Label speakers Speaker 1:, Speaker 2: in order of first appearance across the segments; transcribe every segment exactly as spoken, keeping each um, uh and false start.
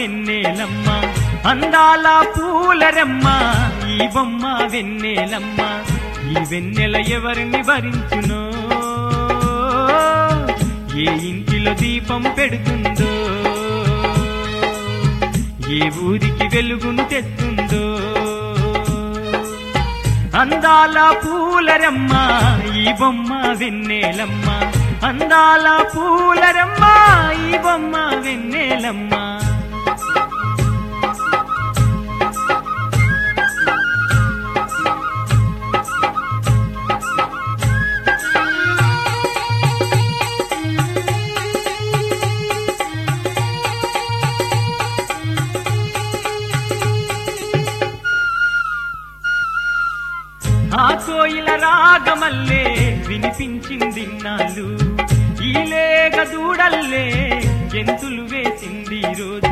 Speaker 1: వెన్నెలమ్మ అందాల పూలరమ్మ ఈ బొమ్మ వెన్నెలమ్మ ఈ వెన్నెల ఎవరిని భరించునో ఏ ఇంటిలో దీపం పెడుతుందో ఏ ఊరికి వెలుగును తెస్తుందో అందాల పూలరమ్మ ఈ బొమ్మ వెన్నెలమ్మ అందాల పూలరమ్మ ఈ బొమ్మ వెన్నెలమ్మ ఆ కోయిల రాగమల్లే వినిపించింది నాలు ఈ లేగ దూడల్లే గెంతులు వేసింది రోజు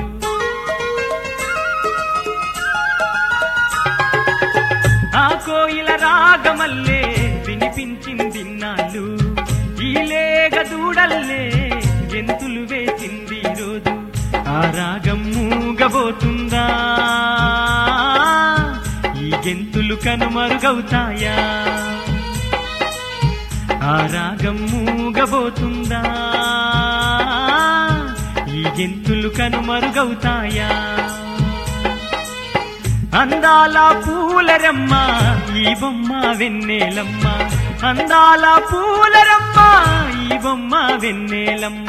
Speaker 1: ఆ కోయిల రాగమల్లే వినిపించింది నాలు ఈ లేగ దూడల్లే గెంతులు వేసింది రోజు ఆ రాగం మూగబోతుందా ఈ గెంతులు కనుమరుగవుతాయా ఆ రాగం మూగబోతుందా ఈ గెంతులు కనుమరుగవుతాయా అందాల పూలరమ్మ ఈ బొమ్మ వెన్నెలమ్మ అందాల పూలరమ్మ ఈ బొమ్మ వెన్నెలమ్మ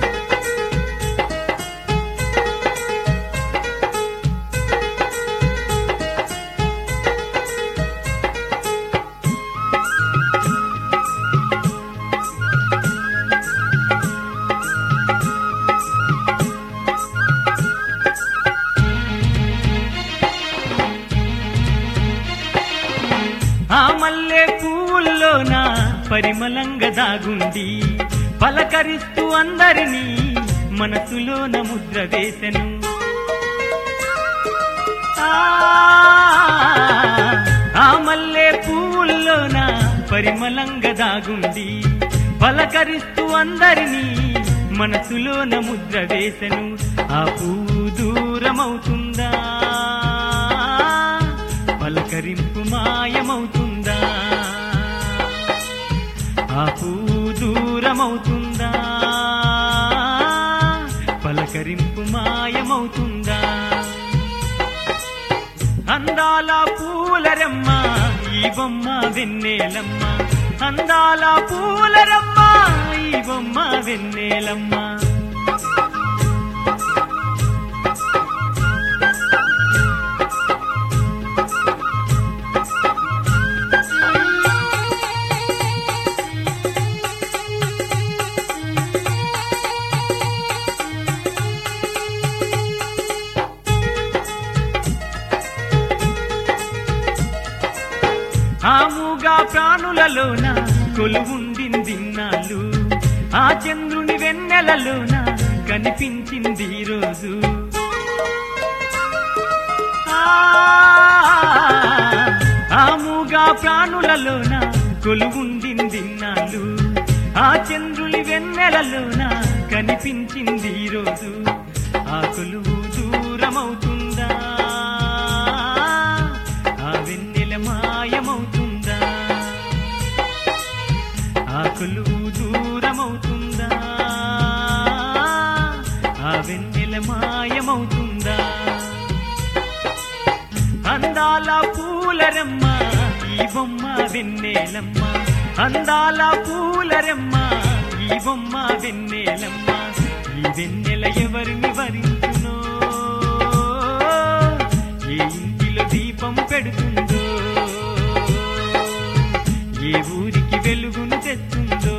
Speaker 1: ఆ మల్లె పూల్లోన పరిమళంగా దాగుండి పలకరిస్తూ అందరినీ మనసులోన ముద్ర వేసెను ఆ మల్లె పూల్లోన పరిమళంగా దాగుండి పలకరిస్తూ అందరినీ మనసులోన ముద్ర వేసెను ఆ పువ్వు దూరమవుతుందా పలకరింపు మాయమవుతుందా ఆ పువ్వు దూరమవుతుందా పలకరింపు మాయమవుతుందా అందాల పూలరమ్మ ఈ బొమ్మ వెన్నెలమ్మ అందాల పూలరమ్మ ఈ బొమ్మ వెన్నెలమ్మ ఆ మూగా ప్రాణులలోన కొలువుండింది నాలు ఆ చంద్రుని వెన్నెలలోన కనిపించింది రోజు ఆ మూగా ప్రాణులలోన కొలువుండింది నాలు ఆ చంద్రుని వెన్నెలలోన కనిపించింది రోజు ఆ కొలువు దూరమవుతుందా ఆ వెన్నెల మాయమవుతుందా ఆ కొలువు దూరమవుతుందా ఆ వెన్నెల మాయమవుతుందా అందాల పూలరమ్మ ఈ బొమ్మ వెన్నెలమ్మ అందాల పూలరమ్మ ఈ బొమ్మ వెన్నెలమ్మ ఈ వెన్నెల ఎవరిని వరించునో ఏ ఇంటిలో దీపం పెడుతుందో ఏ ఊరికి వెలుగును తెస్తుందో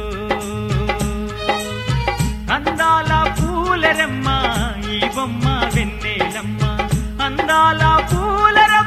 Speaker 1: అందాల పూలరమ్మ ఈ బొమ్మ వెన్నెలమ్మ అందాల పూలరమ్మ